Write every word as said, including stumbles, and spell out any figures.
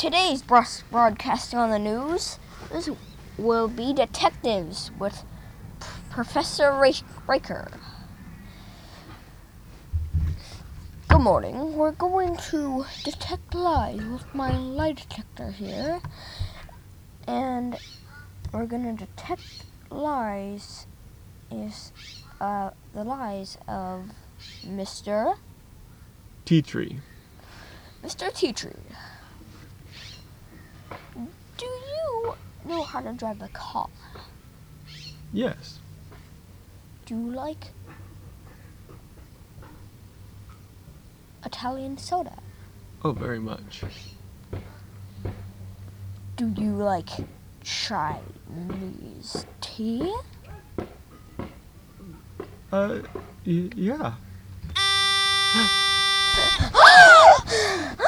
today's bros- broadcasting on the news this will be detectives with P- Professor Ra- Riker. Good morning. We're going to detect lies with my lie detector here, and we're going to detect lies is uh the lies of Mister Tea tree. Mister Tea Tree. Do you know how to drive a car? Yes. Do you like Italian soda? Oh, very much. Do you like Chinese tea? Uh, y- yeah.